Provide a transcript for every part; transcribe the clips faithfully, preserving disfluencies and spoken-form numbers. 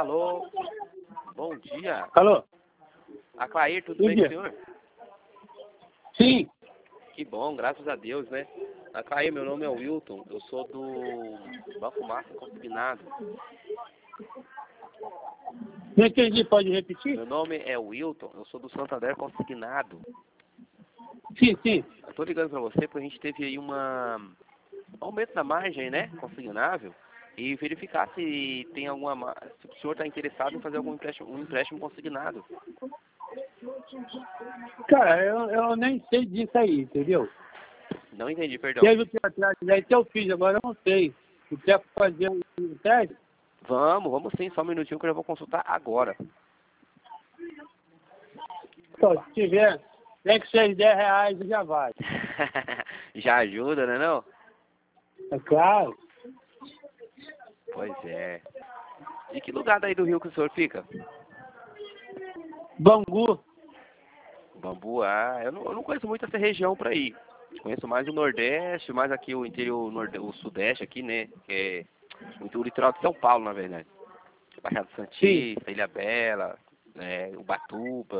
Alô? Bom dia. Alô? A Clair, tudo Bom bem dia. com o senhor? Sim. Que bom, graças a Deus, né? A Clair, meu nome é Wilton, eu sou do Banco Massa Consignado. Não entendi, pode repetir? Meu nome é Wilton, eu sou do Santander Consignado. Sim, sim. Eu tô ligando pra você porque a gente teve aí uma um aumento da margem, né? Consignável. E verificar se tem alguma ma- se o senhor está interessado em fazer algum empréstimo, um empréstimo consignado. Cara, eu, eu nem sei disso aí, entendeu? Não entendi, perdão. Teve o que atrás, daí que eu fiz, agora eu não sei. Se quer fazer um um teste? Vamos, vamos sim, só um minutinho que eu já vou consultar agora. Só, se tiver, tem que ser dez reais e já vai. Já ajuda, né não? É claro. Pois é. De que lugar daí do Rio que o senhor fica? Bangu. Bambu, ah, eu não, eu não conheço muito essa região pra ir. Conheço mais o Nordeste, mais aqui o interior, norde, o Sudeste aqui, né? Que é o litoral de São Paulo, na verdade. Baixada Santista, Ilhabela, é, Ubatuba.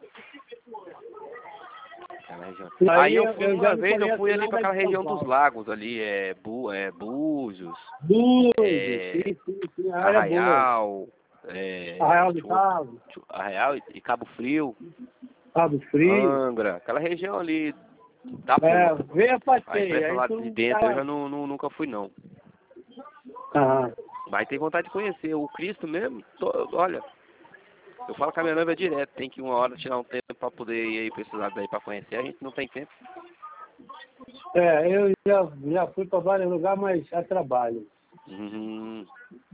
Aquela região. Aí Aí eu eu- fui eu já uma não vez, eu conheço fui ali pra nada aquela de São região dos Paulo. lagos ali, é, Bu, é Búzios, Búzios, é, sim, sim, sim, a área é boa. Arraial, é, Arraial do Chu- Cabo, Chu- Arraial e e Cabo Frio, Cabo Frio. Angra, aquela região ali da É, ponta. venha Aí passeio, pra esse aí lado de tu dentro eu tá... já não, não- nunca fui não. Ah, Mas tem vontade de conhecer. O Cristo mesmo, tô- olha, eu falo com a minha noiva direto, tem que uma hora tirar um tempo pra poder ir aí pra esse lado daí pra conhecer, a gente não tem tempo. é, eu já, já fui para vários lugares, mas a trabalho. Uhum.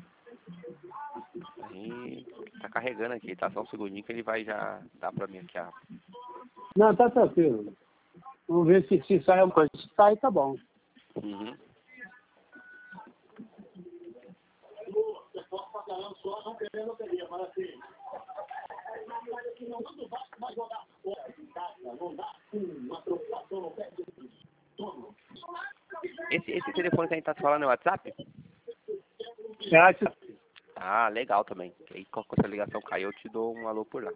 Aí, tá carregando aqui, tá? Só um segundinho que ele vai já dar pra mim aqui a... Não, tá tranquilo. Vamos ver se, se sai uma coisa. Se sai, tá bom. Uhum. Esse, esse telefone que a gente tá falando é o WhatsApp? Você acha? Ah, legal também. Que aí quando essa ligação cair eu te dou um alô por lá.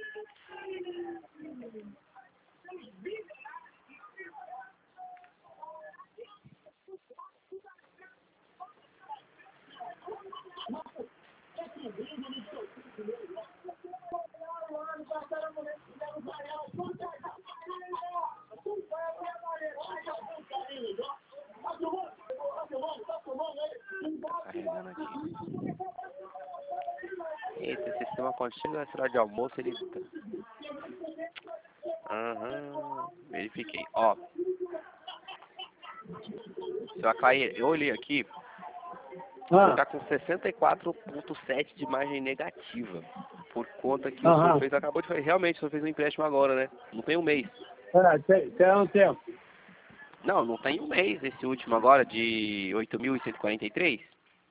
Tá carregando aqui. Esse sistema quando chega na hora de almoço ele... Aham, verifiquei. Ó, seu Aclair, eu olhei aqui, você Ah, tá com sessenta e quatro vírgula sete de margem negativa. Por conta que o aham. senhor fez, acabou de fazer, realmente, o senhor fez um empréstimo agora, né? Não tem um mês. É, tem, tem um tempo. Não, não tem um mês esse último agora, de oito mil cento e quarenta e três.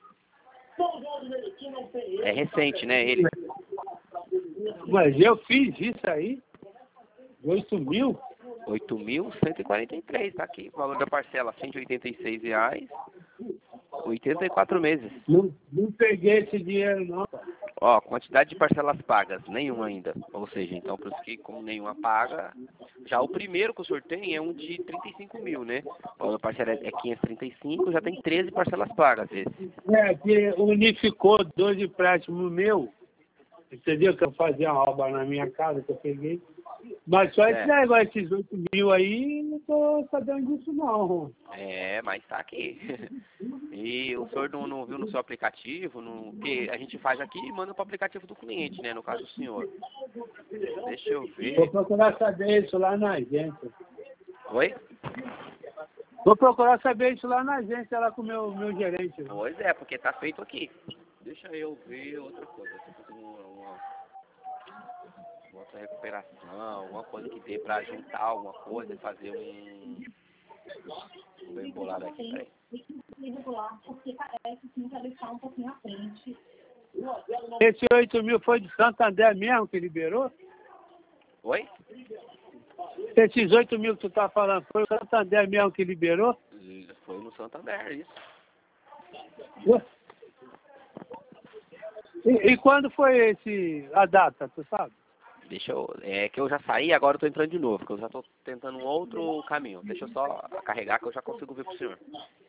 É recente, né, ele? Mas eu fiz isso aí, oito mil. oito mil cento e quarenta e três, tá aqui. O valor da parcela, cento e oitenta e seis reais, oitenta e quatro meses. Não, não peguei esse dinheiro, não. Ó, quantidade de parcelas pagas, nenhuma ainda. Ou seja, então, por isso que como nenhuma paga, já o primeiro que o senhor tem é um de trinta e cinco mil, né? O valor da parcela é quinhentos e trinta e cinco, já tem treze parcelas pagas esse. É, que unificou dois empréstimos meu, entendeu? Que eu fazia uma obra na minha casa, que eu peguei. Mas só esse É. negócio, esses oito mil aí, não tô sabendo disso, não. É, mas tá aqui. E o senhor não, não viu no seu aplicativo, no, que a gente faz aqui e manda para o aplicativo do cliente, né? No caso do senhor. Deixa eu Vou ver. procurar saber isso lá na agência. Oi? Vou procurar saber isso lá na agência, lá com o meu, meu gerente. Pois é, porque tá feito aqui. Deixa eu ver outra coisa. Deixa eu fazer uma, uma, uma outra recuperação, alguma coisa que dê pra juntar alguma coisa e fazer um. Um bem bolado aqui, peraí. Porque parece que vai deixar um pouquinho à frente. Esse oito mil foi de Santander mesmo que liberou? Oi? Esses oito mil que tu tá falando, foi o Santander mesmo que liberou? Foi no Santander, isso. Ué? E, e quando foi esse, a data, tu sabe? Deixa eu... É que eu já saí, agora eu tô entrando de novo, porque eu já tô tentando um outro caminho. Deixa eu só carregar que eu já consigo ver pro senhor.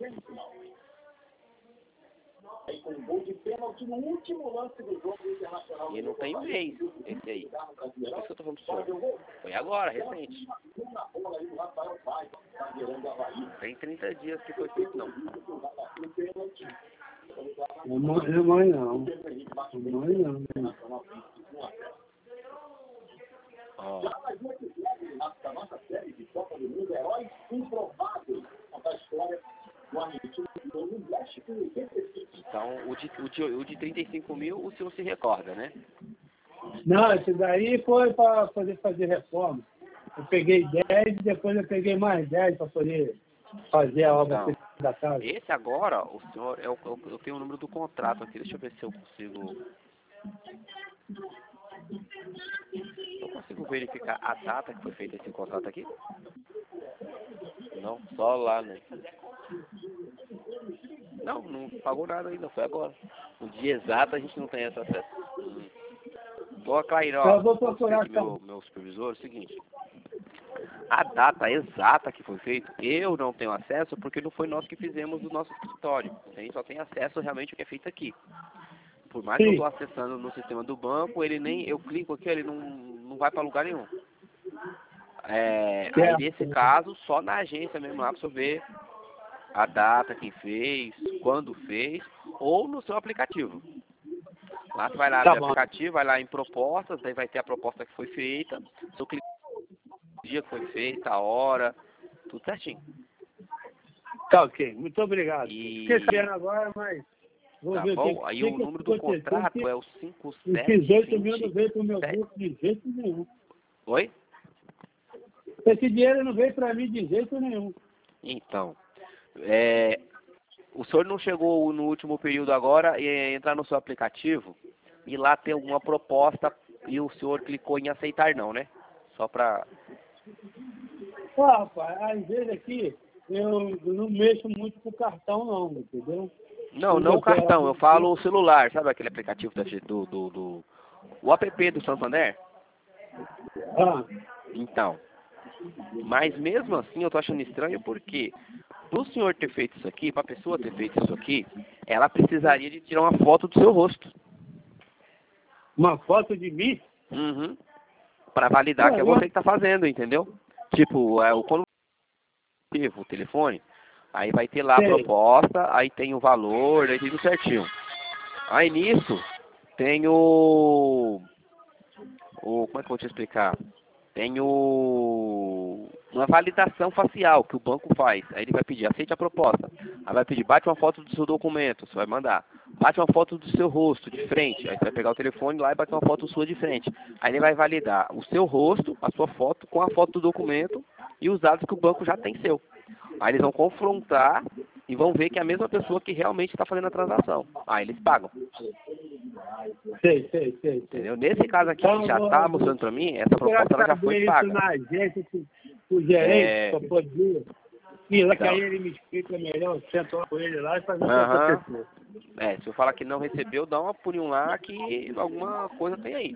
E não tem um mês, esse aí. Por isso que eu tô falando pro senhor. Foi agora, recente. Tem trinta dias que foi feito, não. Não é mãe não. Não é não. Ó. Então, o de, o, de, o de trinta e cinco mil, o senhor se recorda, né? Não, esse daí foi para poder fazer reforma. Eu peguei dez e depois eu peguei mais dez para poder fazer a obra Então, da casa. esse agora, o senhor, eu, eu, eu tenho o número do contrato aqui, deixa eu ver se eu consigo... Eu consigo verificar a data que foi feito esse contrato aqui? Não, só lá, né? Não, não pagou nada ainda, foi agora. No dia exato a gente não tem esse acesso. Hum. Tô Clair, ó, Eu vou procurar aqui meu, meu supervisor, é o seguinte. A data exata que foi feito, eu não tenho acesso porque não foi nós que fizemos do nosso escritório. A gente só tem acesso realmente ao que é feito aqui. Por mais Sim. que eu estou acessando no sistema do banco, ele nem, eu clico aqui, ele não, não vai para lugar nenhum. É, aí nesse caso, só na agência mesmo lá para você ver a data, quem fez, quando fez, ou no seu aplicativo. Lá você vai lá Tá no bom. aplicativo, vai lá em propostas, daí vai ter a proposta que foi feita, seu clique no dia que foi feita, a hora, tudo certinho. Tá ok, muito obrigado. E... Fiquei sabendo agora, mas vou Tá ver bom? o que, Aí que o que número do aconteceu, contrato que é o cinco esses sete dezoito mil não veio pro meu sete. bolso de jeito nenhum. Oi? Esse dinheiro não veio para mim de jeito nenhum. Então, é, o senhor não chegou no último período agora e entrar no seu aplicativo e lá tem alguma proposta e o senhor clicou em aceitar não, né? Só pra... Ó, rapaz, às vezes aqui eu não mexo muito com cartão não, entendeu? Não, não o cartão, eu falo o celular, sabe aquele aplicativo da, do, do, do... O app do Santander? Ah, Então, mas mesmo assim eu tô achando estranho porque para o senhor ter feito isso aqui, para a pessoa ter feito isso aqui, ela precisaria de tirar uma foto do seu rosto. uma foto de mim? Uhum. Para validar É, que é eu- você que está fazendo, entendeu? Tipo, é, o quando o telefone, aí vai ter lá a Sei. proposta, aí tem o valor, aí tudo certinho. Aí nisso tem o, o como é que eu vou te explicar? Tem o uma validação facial que o banco faz. Aí ele vai pedir, aceite a proposta. Aí vai pedir, bate uma foto do seu documento, você vai mandar. Bate uma foto do seu rosto de frente. Aí você vai pegar o telefone lá e bate uma foto sua de frente. Aí ele vai validar o seu rosto, a sua foto, com a foto do documento e os dados que o banco já tem seu. Aí eles vão confrontar e vão ver que é a mesma pessoa que realmente está fazendo a transação. Aí eles pagam. Sei, sei, sei, sei. Entendeu? Nesse caso aqui, Então, que já vou- está mostrando para mim, essa proposta ela já foi isso paga. na agência, com o gerente, É. para poder ir lá, que Não. aí ele me explica melhor, eu sento lá com ele lá e faz a Aham. pessoa. É, se eu falar que não recebeu, dá uma pulinho lá que alguma coisa tem aí.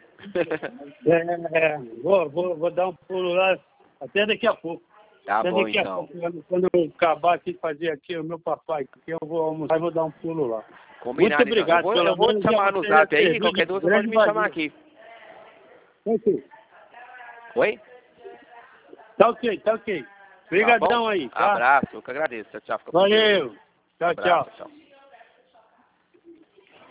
É, é, vou, vou, vou dar um pulo lá até daqui a pouco. Tá até bom, daqui a então. pouco, quando- quando eu acabar aqui de fazer aqui o meu papai, que eu vou almoçar e vou dar um pulo lá. Combinado, Muito obrigado, então. Eu vou, pelo eu vou te menos chamar já no você zap já aí, serviu qualquer de dúvida você grande pode me chamar valia. aqui. Ok, Oi? tá ok, tá ok. Tá Obrigadão bom? aí, tá? Abraço, eu que agradeço. Tchau, tchau. Fica com Deus. Valeu. Tchau, Abraço, tchau. tchau.